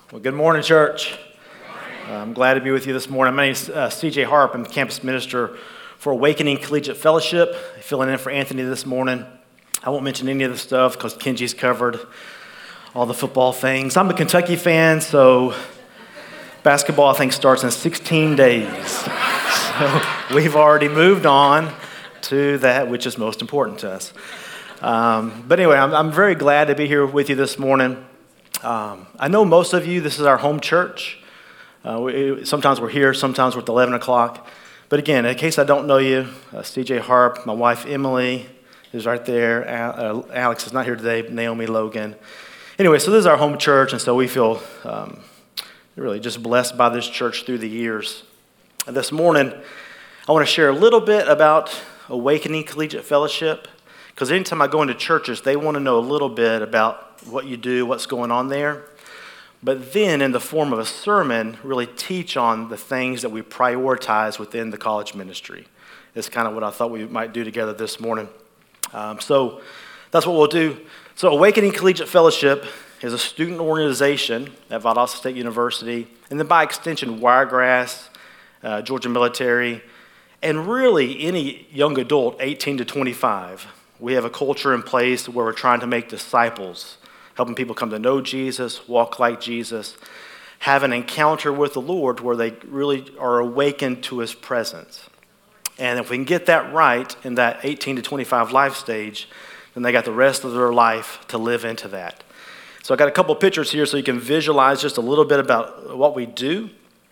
Well, good morning, church. I'm glad to be with you this morning. My name is CJ Harp. I'm the campus minister for Awakening Collegiate Fellowship, filling in for Anthony this morning. I won't mention any of the stuff because Kenji's covered all the football things. I'm a Kentucky fan, so basketball, I think, starts in 16 days. So we've already moved on to that, which is most important to us. But anyway, I'm very glad to be here with you this morning. I know most of you, this is our home church. Sometimes we're here, sometimes we're at 11 o'clock. But again, in case I don't know you, CJ Harp, my wife Emily is right there. Alex is not here today, Naomi Logan. Anyway, so this is our home church, and so we feel really just blessed by this church through the years. And this morning, I want to share a little bit about Awakening Collegiate Fellowship, because anytime I go into churches, they want to know a little bit about what you do, what's going on there. But then, in the form of a sermon, really teach on the things that we prioritize within the college ministry. It's kind of what I thought we might do together this morning. So that's what we'll do. So Awakening Collegiate Fellowship is a student organization at Valdosta State University, and then by extension, Wiregrass, Georgia Military, and really any young adult, 18 to 25. We have a culture in place where we're trying to make disciples, helping people come to know Jesus, walk like Jesus, have an encounter with the Lord where they really are awakened to his presence. And if we can get that right in that 18 to 25 life stage, then they got the rest of their life to live into that. So I got a couple pictures here so you can visualize just a little bit about what we do.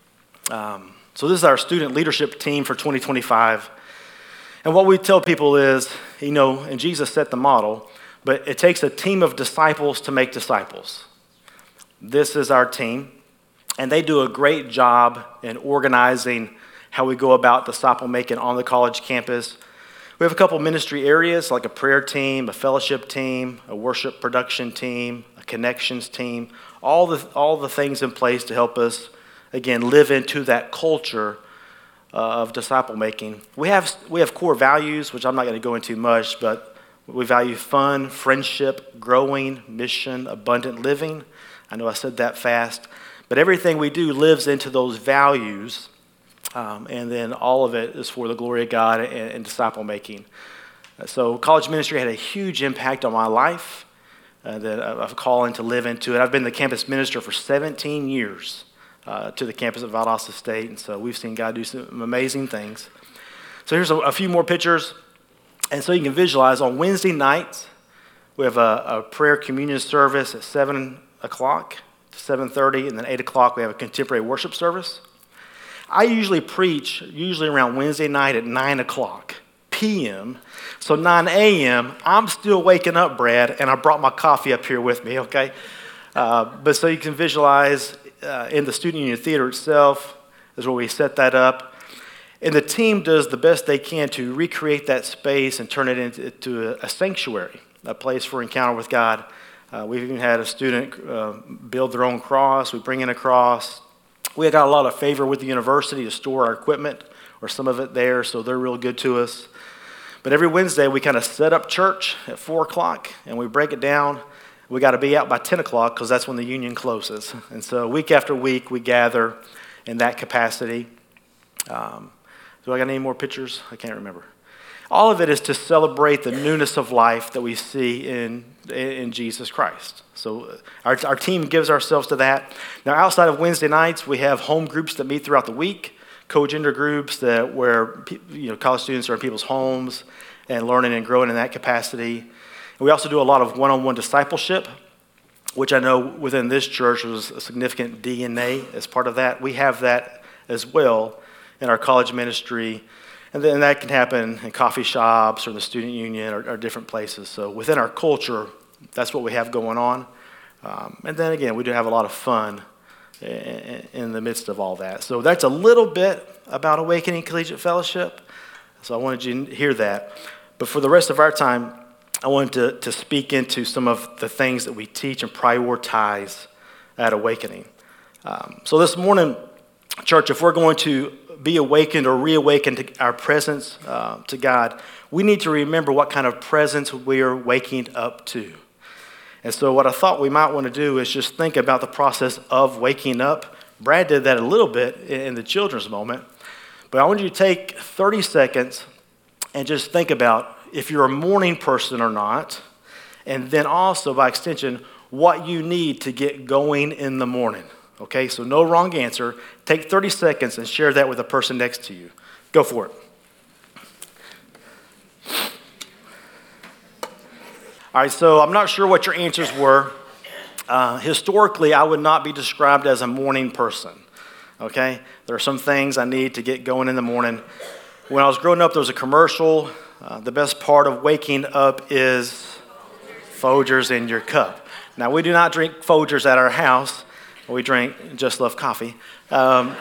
So this is our student leadership team for 2025. And what we tell people is, and Jesus set the model, but it takes a team of disciples to make disciples. This is our team, and they do a great job in organizing how we go about disciple making on the college campus. We have a couple ministry areas like a prayer team, a fellowship team, a worship production team, a connections team, all the things in place to help us, again, live into that culture of disciple making. We have core values, which I'm not going to go into much, but we value fun, friendship, growing, mission, abundant living. I know I said that fast, but everything we do lives into those values, and then all of it is for the glory of God and disciple making. So college ministry had a huge impact on my life, that I've called to live into it. I've been the campus minister for 17 years. To the campus at Valdosta State, and so we've seen God do some amazing things. So here's a few more pictures, and so you can visualize on Wednesday nights, we have a prayer communion service at 7 o'clock to 7:30, and then 8 o'clock we have a contemporary worship service. I usually preach around Wednesday night at 9 o'clock p.m., so 9 a.m., I'm still waking up, Brad, and I brought my coffee up here with me, okay? But so you can visualize in the Student Union Theater itself is where we set that up. And the team does the best they can to recreate that space and turn it into a sanctuary, a place for encounter with God. We've even had a student build their own cross. We bring in a cross. We got a lot of favor with the university to store our equipment or some of it there, so they're real good to us. But every Wednesday, we kind of set up church at 4 o'clock, and we break it down. We got to be out by 10 o'clock because that's when the union closes. And so week after week, we gather in that capacity. Do I got any more pictures? I can't remember. All of it is to celebrate the newness of life that we see in Jesus Christ. So our team gives ourselves to that. Now, outside of Wednesday nights, we have home groups that meet throughout the week, co-gender groups where college students are in people's homes and learning and growing in that capacity. We also do a lot of one-on-one discipleship, which I know within this church was a significant DNA as part of that. We have that as well in our college ministry, and then that can happen in coffee shops or the student union or different places. So within our culture, that's what we have going on. And then again, we do have a lot of fun in the midst of all that. So that's a little bit about Awakening Collegiate Fellowship. So I wanted you to hear that. But for the rest of our time, I wanted to speak into some of the things that we teach and prioritize at Awakening. So this morning, church, if we're going to be awakened or reawaken to our presence to God, we need to remember what kind of presence we are waking up to. And so what I thought we might want to do is just think about the process of waking up. Brad did that a little bit in the children's moment. But I want you to take 30 seconds and just think about if you're a morning person or not, and then also, by extension, what you need to get going in the morning. Okay, so no wrong answer. Take 30 seconds and share that with the person next to you. Go for it. All right, so I'm not sure what your answers were. Historically, I would not be described as a morning person. Okay, there are some things I need to get going in the morning. When I was growing up, there was a commercial. The best part of waking up is Folgers in your cup. Now, we do not drink Folgers at our house. We drink Just Love coffee. But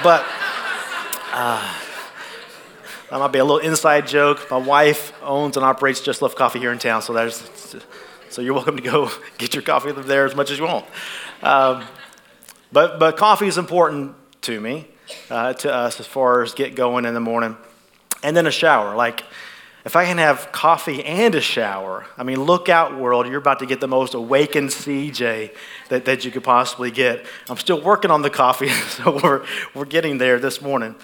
that might be a little inside joke. My wife owns and operates Just Love Coffee here in town, so you're welcome to go get your coffee there as much as you want. But coffee is important to me, to us, as far as get going in the morning. And then a shower. Like, if I can have coffee and a shower, I mean, look out, world. You're about to get the most awakened CJ that you could possibly get. I'm still working on the coffee, so we're getting there this morning.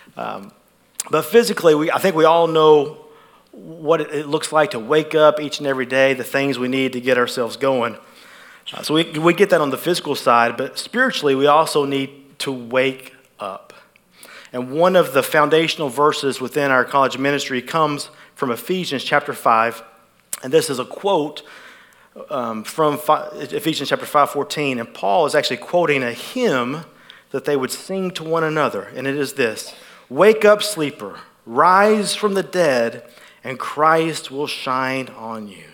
But physically, I think we all know what it looks like to wake up each and every day, the things we need to get ourselves going. So we get that on the physical side, but spiritually, we also need to wake up. And one of the foundational verses within our college ministry comes from Ephesians chapter 5. And this is a quote from Ephesians chapter 5:14. And Paul is actually quoting a hymn that they would sing to one another. And it is this: "Wake up, sleeper, rise from the dead, and Christ will shine on you."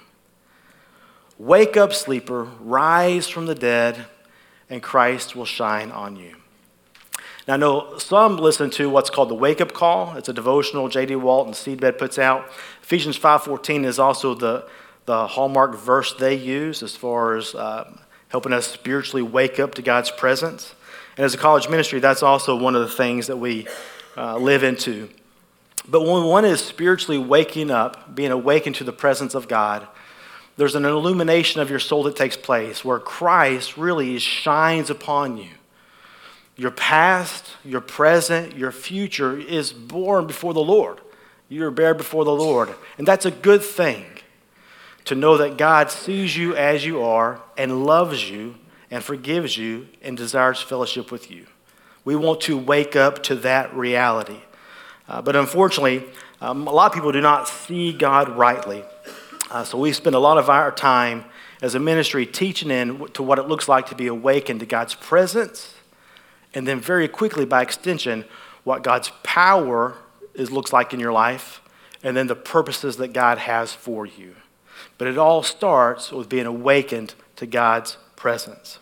Wake up, sleeper, rise from the dead, and Christ will shine on you. Now, I know some listen to what's called the Wake Up Call. It's a devotional J.D. Walton Seedbed puts out. Ephesians 5:14 is also the hallmark verse they use as far as helping us spiritually wake up to God's presence. And as a college ministry, that's also one of the things that we live into. But when one is spiritually waking up, being awakened to the presence of God, there's an illumination of your soul that takes place where Christ really shines upon you. Your past, your present, your future is born before the Lord. You are bared before the Lord. And that's a good thing, to know that God sees you as you are and loves you and forgives you and desires fellowship with you. We want to wake up to that reality. But unfortunately, a lot of people do not see God rightly. So we spend a lot of our time as a ministry teaching to what it looks like to be awakened to God's presence, and then very quickly, by extension, what God's power looks like in your life, and then the purposes that God has for you. But it all starts with being awakened to God's presence.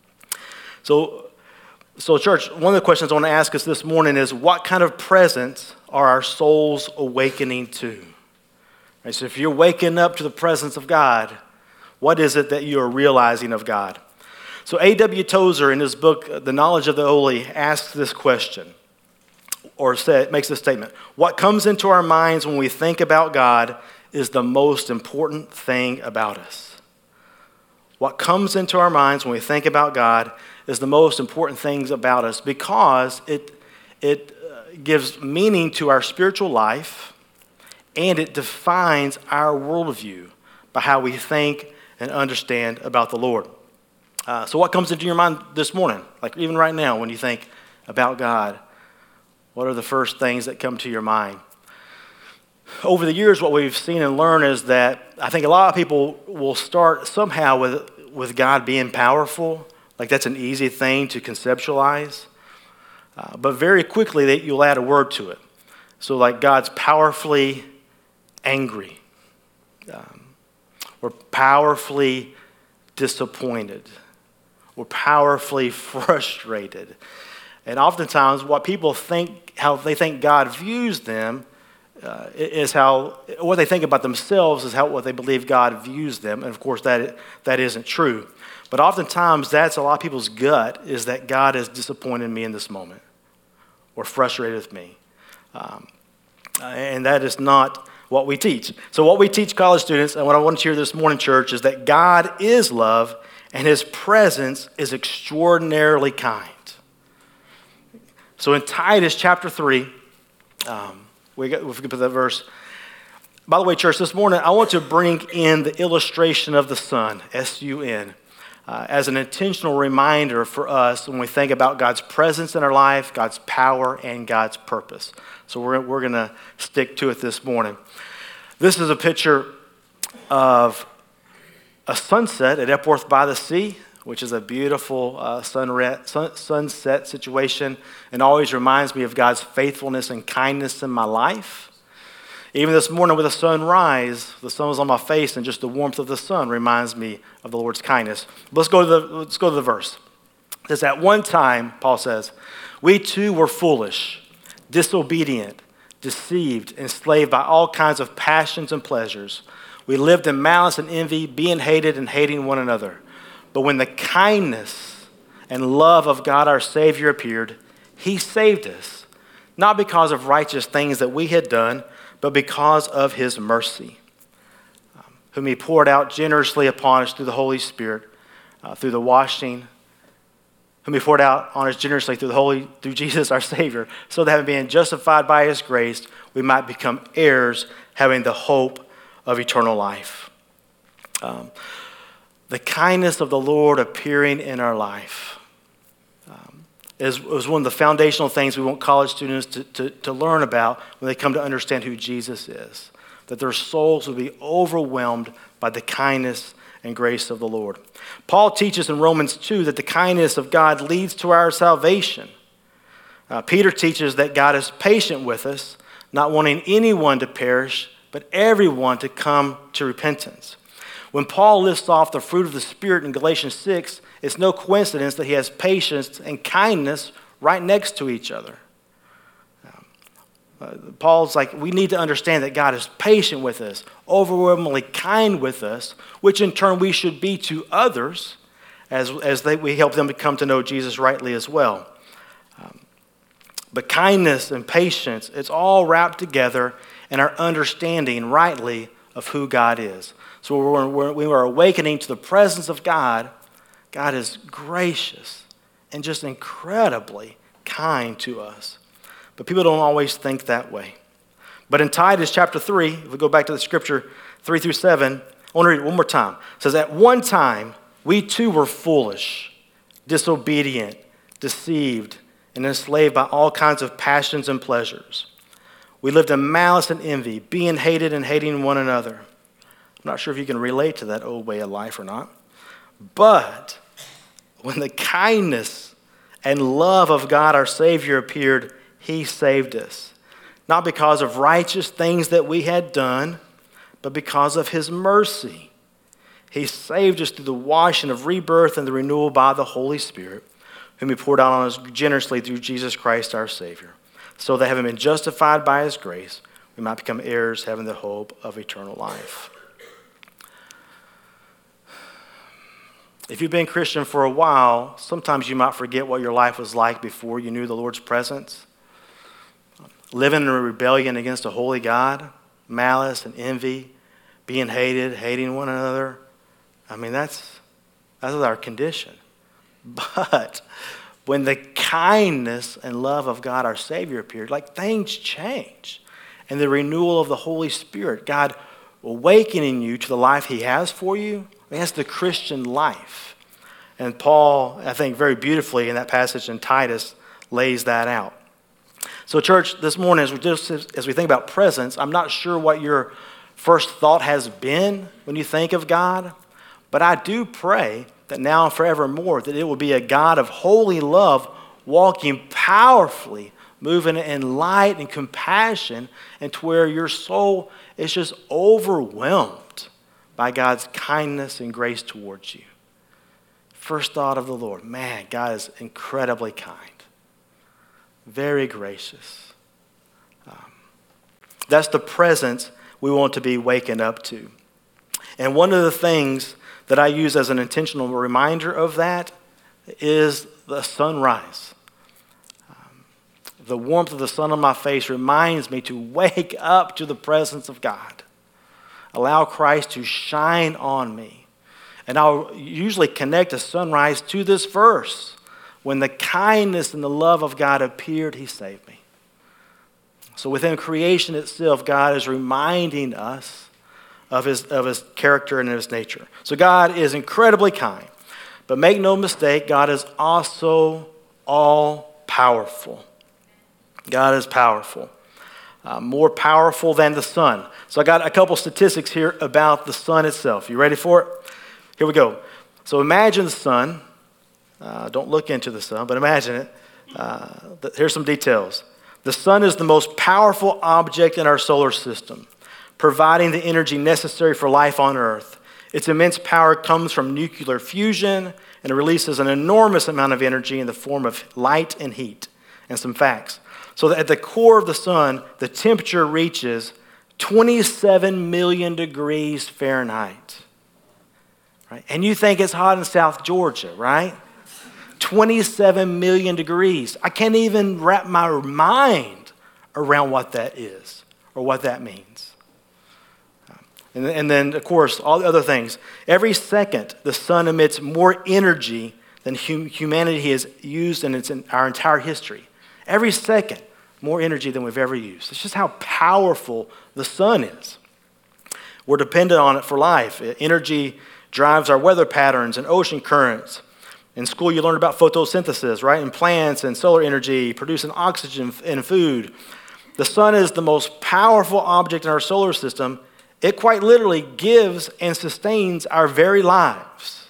So church, one of the questions I want to ask us this morning is, what kind of presence are our souls awakening to? Right, so if you're waking up to the presence of God, what is it that you are realizing of God? So A.W. Tozer, in his book, The Knowledge of the Holy, asks this question, or makes this statement: what comes into our minds when we think about God is the most important thing about us. What comes into our minds when we think about God is the most important things about us, because it gives meaning to our spiritual life, and it defines our worldview by how we think and understand about the Lord. So what comes into your mind this morning? Like even right now, when you think about God, what are the first things that come to your mind? Over the years, what we've seen and learned is that I think a lot of people will start somehow with God being powerful. Like that's an easy thing to conceptualize. But very quickly, you'll add a word to it. So like God's powerfully angry, or powerfully disappointed, or powerfully frustrated. And oftentimes what people think, how they think God views them, is how, what they think about themselves is what they believe God views them. And of course that isn't true. But oftentimes that's a lot of people's gut, is that God has disappointed me in this moment or frustrated with me. And that is not what we teach. So what we teach college students, and what I want you to hear this morning, church, is that God is love and his presence is extraordinarily kind. So in Titus chapter 3, we can put that verse. By the way, church, this morning I want to bring in the illustration of the sun, S-U-N, as an intentional reminder for us when we think about God's presence in our life, God's power, and God's purpose. So we're going to stick to it this morning. This is a picture of a sunset at Epworth by the Sea, which is a beautiful sunset situation, and always reminds me of God's faithfulness and kindness in my life. Even this morning with the sunrise, the sun was on my face, and just the warmth of the sun reminds me of the Lord's kindness. Let's go to the verse. It says, at one time, Paul says, we too were foolish, disobedient, deceived, enslaved by all kinds of passions and pleasures. We lived in malice and envy, being hated and hating one another. But when the kindness and love of God our Savior appeared, he saved us, not because of righteous things that we had done, but because of his mercy, whom he poured out generously upon us through the Holy Spirit, through the washing, whom he poured out on us generously through Jesus our Savior, so that having been justified by his grace, we might become heirs, having the hope of eternal life. The kindness of the Lord appearing in our life is one of the foundational things we want college students to learn about when they come to understand who Jesus is, that their souls will be overwhelmed by the kindness and grace of the Lord. Paul teaches in Romans 2 that the kindness of God leads to our salvation. Peter teaches that God is patient with us, not wanting anyone to perish, but everyone to come to repentance. When Paul lists off the fruit of the Spirit in Galatians 6, it's no coincidence that he has patience and kindness right next to each other. Paul's like, we need to understand that God is patient with us, overwhelmingly kind with us, which in turn we should be to others as we help them to come to know Jesus rightly as well. But kindness and patience, it's all wrapped together in our understanding rightly of who God is. So when we are awakening to the presence of God, God is gracious and just incredibly kind to us. But people don't always think that way. But in Titus chapter 3, if we go back to the scripture 3 through 7, I want to read it one more time. It says, at one time, we too were foolish, disobedient, deceived, and enslaved by all kinds of passions and pleasures. We lived in malice and envy, being hated and hating one another. I'm not sure if you can relate to that old way of life or not. But when the kindness and love of God our Savior appeared, he saved us. Not because of righteous things that we had done, but because of his mercy. He saved us through the washing of rebirth and the renewal by the Holy Spirit, whom he poured out on us generously through Jesus Christ our Savior, so that having been justified by his grace, we might become heirs, having the hope of eternal life. If you've been Christian for a while, sometimes you might forget what your life was like before you knew the Lord's presence. Living in a rebellion against a holy God, malice and envy, being hated, hating one another. I mean, that's our condition. But when the kindness and love of God our Savior appeared, like things changed. And the renewal of the Holy Spirit, God awakening you to the life he has for you, that's the Christian life. And Paul, I think very beautifully in that passage in Titus, lays that out. So church, this morning, as we think about presence, I'm not sure what your first thought has been when you think of God, but I do pray that now and forevermore, that it will be a God of holy love, walking powerfully, moving in light and compassion, and to where your soul is just overwhelmed by God's kindness and grace towards you. First thought of the Lord, man, God is incredibly kind, very gracious. That's the presence we want to be waking up to. And one of the things that I use as an intentional reminder of that is the sunrise. The warmth of the sun on my face reminds me to wake up to the presence of God. Allow Christ to shine on me. And I'll usually connect a sunrise to this verse. When the kindness and the love of God appeared, he saved me. So within creation itself, God is reminding us of his character and his nature. So God is incredibly kind. But make no mistake, God is also all-powerful. God is powerful. More powerful than the sun. So I got a couple statistics here about the sun itself. You ready for it? Here we go. So imagine the sun. Don't look into the sun, but imagine it. Here's some details. The sun is the most powerful object in our solar system, providing the energy necessary for life on Earth. Its immense power comes from nuclear fusion, and it releases an enormous amount of energy in the form of light and heat. And some facts. So that at the core of the sun, the temperature reaches 27 million degrees Fahrenheit. Right? And you think it's hot in South Georgia, right? 27 million degrees. I can't even wrap my mind around what that is or what that means. And then, of course, all the other things. Every second, the sun emits more energy than humanity has used in our entire history. Every second, more energy than we've ever used. It's just how powerful the sun is. We're dependent on it for life. Energy drives our weather patterns and ocean currents. In school, you learn about photosynthesis, right? And plants and solar energy, producing oxygen in food. The sun is the most powerful object in our solar system. It quite literally gives and sustains our very lives.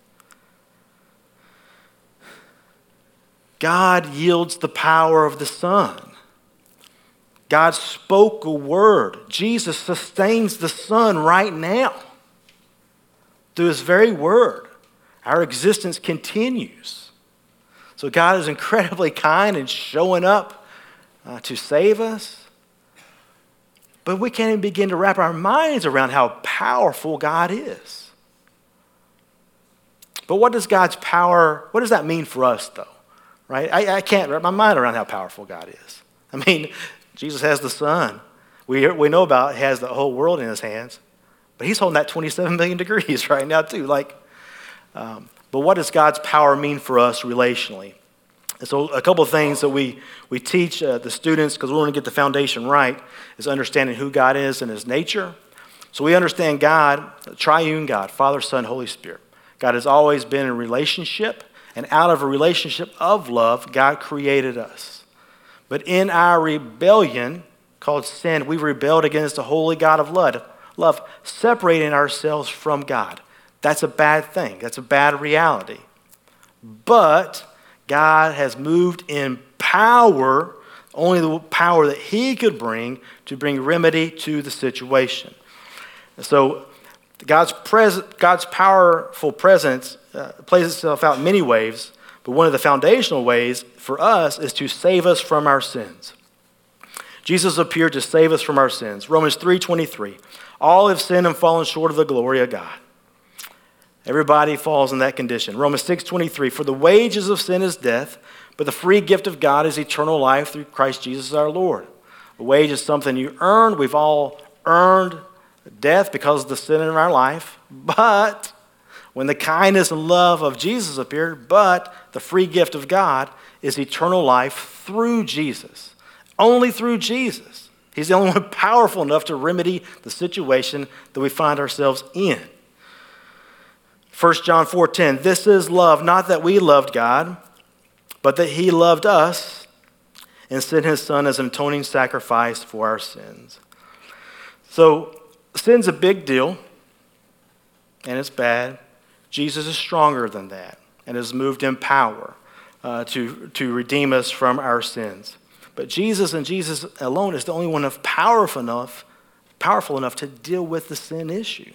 God yields the power of the sun. God spoke a word. Jesus sustains the sun right now through his very word. Our existence continues. So God is incredibly kind and showing up to save us. But we can't even begin to wrap our minds around how powerful God is. But what does God's power, what does that mean for us though? Right? I can't wrap my mind around how powerful God is. I mean, Jesus has the sun. We know about he has the whole world in his hands. But he's holding that 27 million degrees right now too. But what does God's power mean for us relationally? And so a couple of things that we teach the students, because we want to get the foundation right, is understanding who God is and his nature. So we understand God, triune God, Father, Son, Holy Spirit. God has always been in relationship, and out of a relationship of love, God created us. But in our rebellion, called sin, we rebelled against the holy God of love, separating ourselves from God. That's a bad thing. That's a bad reality. But God has moved in power, only the power that he could bring to bring remedy to the situation. So God's powerful presence plays itself out in many ways, but one of the foundational ways for us is to save us from our sins. Jesus appeared to save us from our sins. Romans 3:23. All have sinned and fallen short of the glory of God. Everybody falls in that condition. Romans 6:23, for the wages of sin is death, but the free gift of God is eternal life through Christ Jesus our Lord. The wage is something you earned. We've all earned death because of the sin in our life. But when the kindness and love of Jesus appeared, but the free gift of God is eternal life through Jesus. Only through Jesus. He's the only one powerful enough to remedy the situation that we find ourselves in. 1 John 4:10, this is love, not that we loved God, but that he loved us and sent his son as an atoning sacrifice for our sins. So sin's a big deal, and it's bad. Jesus is stronger than that and has moved in power to redeem us from our sins. But Jesus and Jesus alone is the only one powerful enough to deal with the sin issue.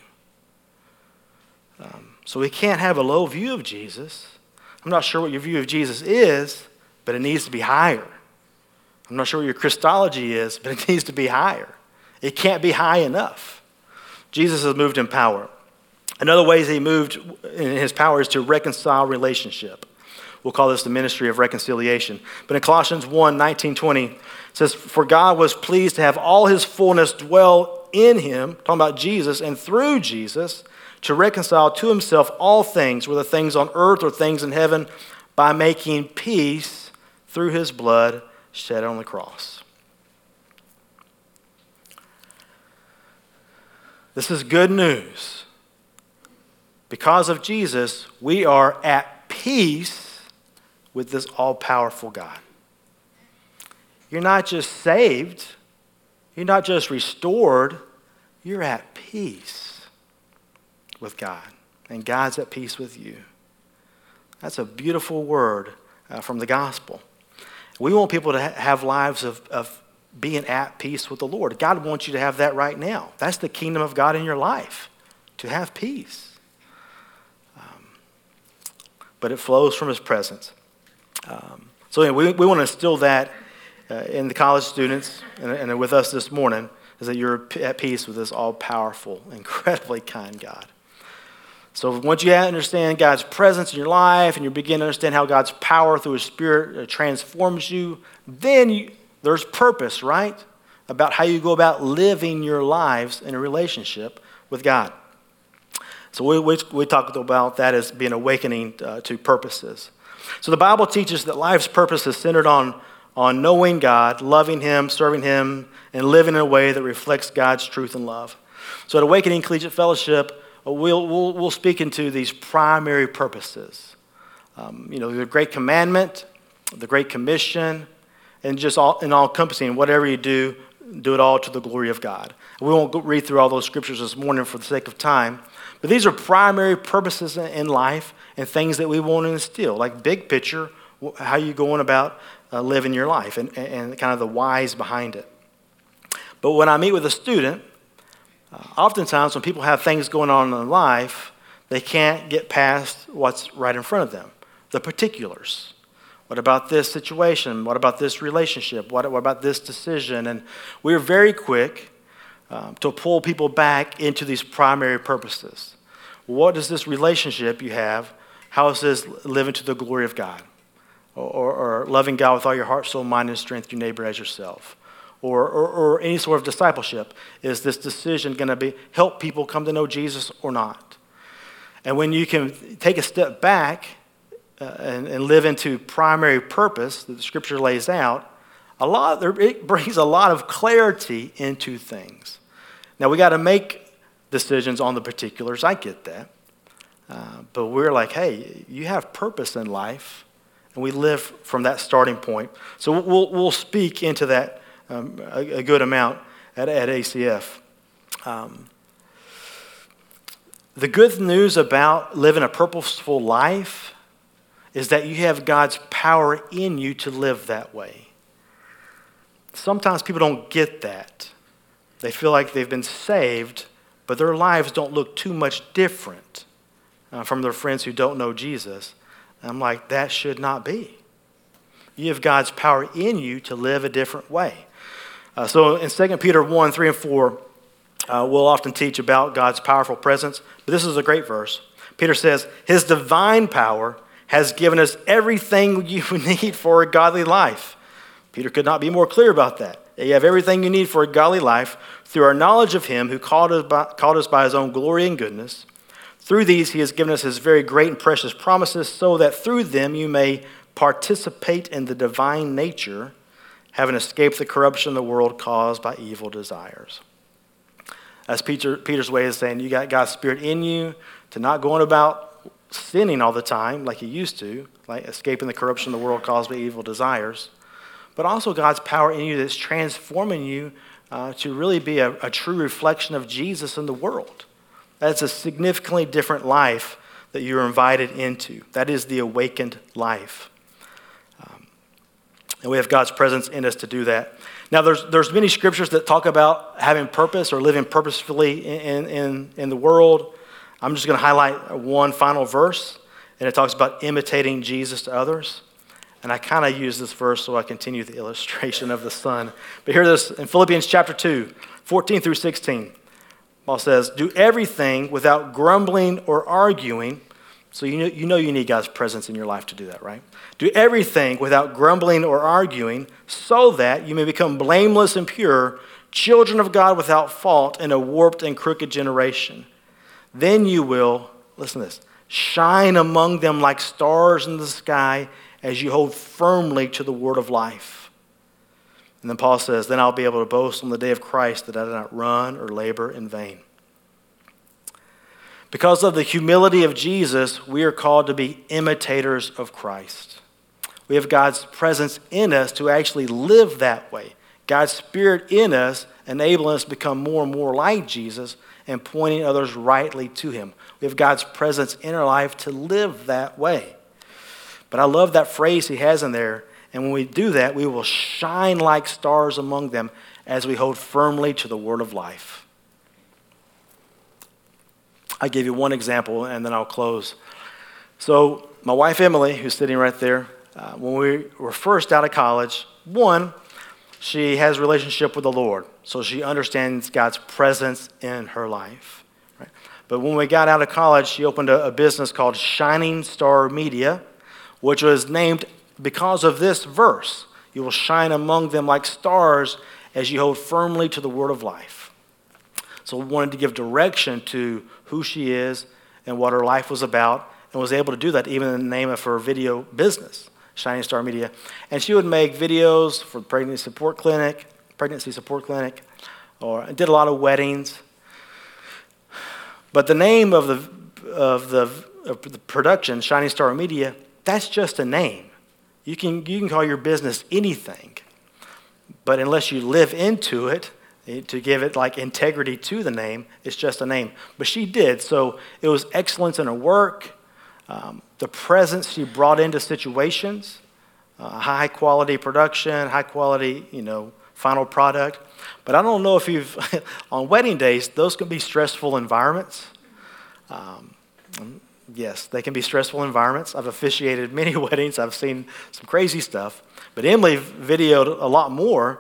So we can't have a low view of Jesus. I'm not sure what your view of Jesus is, but it needs to be higher. I'm not sure what your Christology is, but it needs to be higher. It can't be high enough. Jesus has moved in power. Another way he moved in his power is to reconcile relationship. we'll call this the ministry of reconciliation. But in Colossians 1, 19, 20, it says, "For God was pleased to have all his fullness dwell in him," talking about Jesus, "and through Jesus to reconcile to himself all things, whether things on earth or things in heaven, by making peace through his blood shed on the cross." This is good news. Because of Jesus, we are at peace with this all-powerful God. You're not just saved, you're not just restored, you're at peace with God, and God's at peace with you. That's a beautiful word from the gospel. We want people to have lives of being at peace with the Lord. God wants you to have that right now. That's the kingdom of God in your life, to have peace. But it flows from his presence. So anyway, we want to instill that in the college students and with us this morning, is that you're at peace with this all-powerful, incredibly kind God. So once you understand God's presence in your life and you begin to understand how God's power through his Spirit transforms you, then there's purpose, right? About how you go about living your lives in a relationship with God. So we talked about that as being awakening to purposes. So the Bible teaches that life's purpose is centered on knowing God, loving him, serving him, and living in a way that reflects God's truth and love. So at Awakening Collegiate Fellowship, we'll speak into these primary purposes. The Great Commandment, the Great Commission, and just all encompassing whatever you do it all to the glory of God. We won't read through all those scriptures this morning for the sake of time, but these are primary purposes in life and things that we want to instill, like big picture, how you going about living your life and kind of the whys behind it. But when I meet with a student, oftentimes when people have things going on in their life, they can't get past what's right in front of them, the particulars. What about this situation? What about this relationship? What about this decision? And we're very quick to pull people back into these primary purposes. What is this relationship you have? How is this living to the glory of God? Or loving God with all your heart, soul, mind, and strength, your neighbor as yourself? Or any sort of discipleship. Is this decision going to help people come to know Jesus or not? And when you can take a step back and live into primary purpose that the Scripture lays out, it brings a lot of clarity into things. Now, we got to make decisions on the particulars. I get that. But we're like, hey, you have purpose in life, and we live from that starting point. So we'll speak into that a good amount at ACF. The good news about living a purposeful life is that you have God's power in you to live that way. Sometimes people don't get that. They feel like they've been saved, but their lives don't look too much different from their friends who don't know Jesus. And I'm like, that should not be. You have God's power in you to live a different way. So in 2 Peter 1, 3 and 4, we'll often teach about God's powerful presence, but this is a great verse. Peter says, his divine power has given us everything you need for a godly life. Peter could not be more clear about that. You have everything you need for a godly life through our knowledge of him who called us by his own glory and goodness. Through these, he has given us his very great and precious promises so that through them you may participate in the divine nature, having escaped the corruption of the world caused by evil desires. That's Peter's way of saying you got God's Spirit in you to not going about sinning all the time like you used to, like escaping the corruption of the world caused by evil desires, but also God's power in you that's transforming you to really be a true reflection of Jesus in the world. That's a significantly different life that you're invited into. That is the awakened life. And we have God's presence in us to do that. Now, there's many scriptures that talk about having purpose or living purposefully in the world. I'm just going to highlight one final verse, and it talks about imitating Jesus to others. And I kind of use this verse so I continue the illustration of the sun. But hear this in Philippians chapter 2, 14 through 16. Paul says, do everything without grumbling or arguing, So you know you need God's presence in your life to do that, right? Do everything without grumbling or arguing, so that you may become blameless and pure, children of God without fault in a warped and crooked generation. Then you will, listen to this, shine among them like stars in the sky as you hold firmly to the word of life. And then Paul says, then I'll be able to boast on the day of Christ that I did not run or labor in vain. Because of the humility of Jesus, we are called to be imitators of Christ. We have God's presence in us to actually live that way. God's Spirit in us enabling us to become more and more like Jesus and pointing others rightly to him. We have God's presence in our life to live that way. But I love that phrase he has in there. And when we do that, we will shine like stars among them as we hold firmly to the word of life. I'll give you one example, and then I'll close. So my wife, Emily, who's sitting right there, when we were first out of college, she has a relationship with the Lord, so she understands God's presence in her life. Right? But when we got out of college, she opened a business called Shining Star Media, which was named because of this verse. You will shine among them like stars as you hold firmly to the word of life. So we wanted to give direction to who she is and what her life was about, and was able to do that even in the name of her video business, Shining Star Media. And she would make videos for pregnancy support clinic, or did a lot of weddings. But the name of the production, Shining Star Media, that's just a name. You can call your business anything, but unless you live into it, to give it like integrity to the name, it's just a name. But she did, so it was excellence in her work, the presence she brought into situations, high quality production, high quality, final product. But I don't know if you've, on wedding days, those can be stressful environments. Yes, they can be stressful environments. I've officiated many weddings. I've seen some crazy stuff. But Emily videoed a lot more.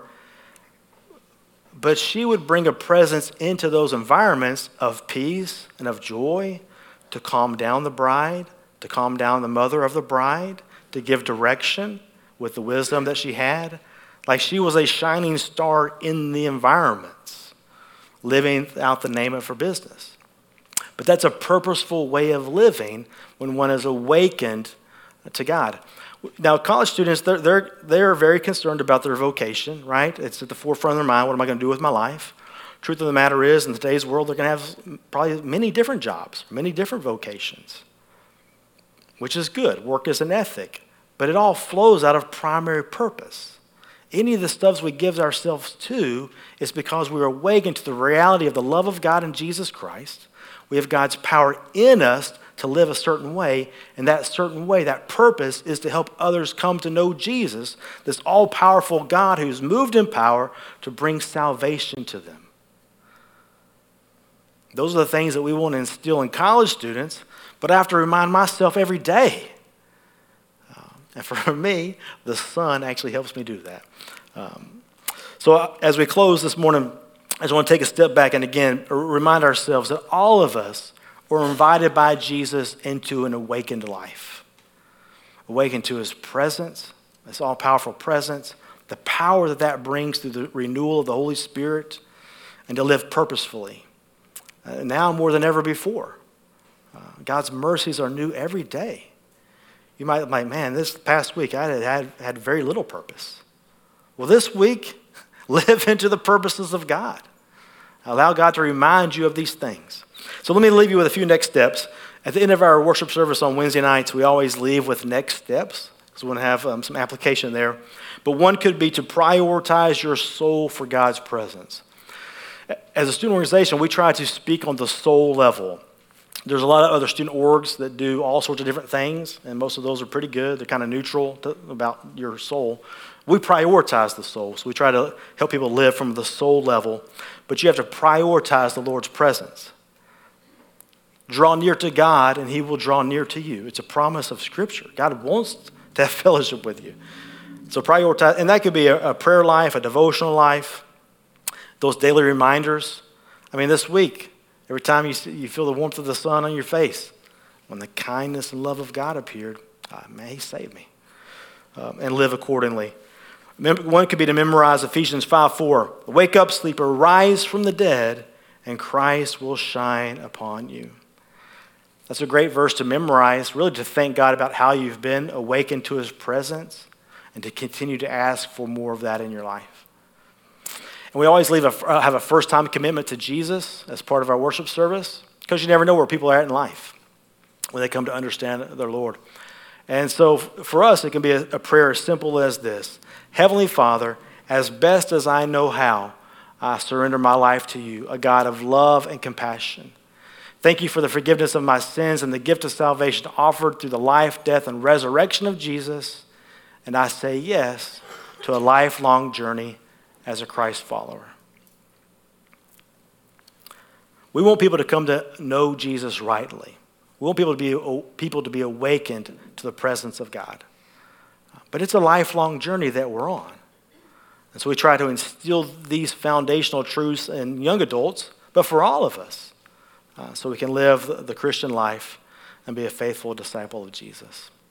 But she would bring a presence into those environments of peace and of joy to calm down the bride, to calm down the mother of the bride, to give direction with the wisdom that she had. Like she was a shining star in the environments, living out the name of her business. But that's a purposeful way of living when one is awakened to God. Now, college students, they're very concerned about their vocation, right? It's at the forefront of their mind. What am I going to do with my life? Truth of the matter is, in today's world, they're going to have probably many different jobs, many different vocations, which is good. Work is an ethic, but it all flows out of primary purpose. Any of the stuff we give ourselves to is because we're awakened to the reality of the love of God in Jesus Christ. We have God's power in us to live a certain way, and that certain way, that purpose, is to help others come to know Jesus, this all-powerful God who's moved in power to bring salvation to them. Those are the things that we want to instill in college students, but I have to remind myself every day. And for me, the sun actually helps me do that. So as we close this morning, I just want to take a step back and again remind ourselves that all of us were invited by Jesus into an awakened life. Awakened to his presence, this all-powerful presence, the power that brings through the renewal of the Holy Spirit, and to live purposefully. Now more than ever before. God's mercies are new every day. You might be like, man, this past week I had very little purpose. Well, this week, live into the purposes of God. Allow God to remind you of these things. So let me leave you with a few next steps. At the end of our worship service on Wednesday nights, we always leave with next steps. So we want to have some application there. But one could be to prioritize your soul for God's presence. As a student organization, we try to speak on the soul level. There's a lot of other student orgs that do all sorts of different things, and most of those are pretty good. They're kind of neutral about your soul. We prioritize the soul, so we try to help people live from the soul level, but you have to prioritize the Lord's presence. Draw near to God, and he will draw near to you. It's a promise of Scripture. God wants to have fellowship with you. So prioritize, and that could be a prayer life, a devotional life, those daily reminders. I mean, this week, every time you feel the warmth of the sun on your face, when the kindness and love of God appeared, man, he saved me. And live accordingly. One could be to memorize Ephesians 5:4. Wake up, sleeper, rise from the dead, and Christ will shine upon you. That's a great verse to memorize, really to thank God about how you've been awakened to his presence and to continue to ask for more of that in your life. And we always have a first-time commitment to Jesus as part of our worship service because you never know where people are at in life when they come to understand their Lord. And so for us, it can be a prayer as simple as this. Heavenly Father, as best as I know how, I surrender my life to you, a God of love and compassion. Thank you for the forgiveness of my sins and the gift of salvation offered through the life, death, and resurrection of Jesus. And I say yes to a lifelong journey as a Christ follower. We want people to come to know Jesus rightly. We want people to be awakened to the presence of God. But it's a lifelong journey that we're on. And so we try to instill these foundational truths in young adults, but for all of us, so we can live the Christian life and be a faithful disciple of Jesus.